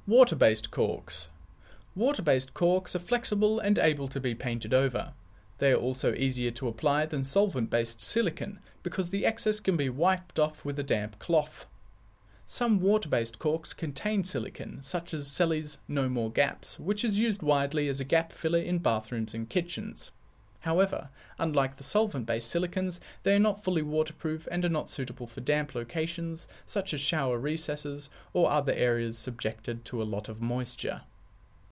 Water-based corks. Water-based corks are flexible and able to be painted over. They are also easier to apply than solvent-based silicone because the excess can be wiped off with a damp cloth. Some water-based corks contain silicone, such as Selleys No More Gaps, which is used widely as a gap filler in bathrooms and kitchens. However, unlike the solvent-based silicones, they are not fully waterproof and are not suitable for damp locations, such as shower recesses or other areas subjected to a lot of moisture.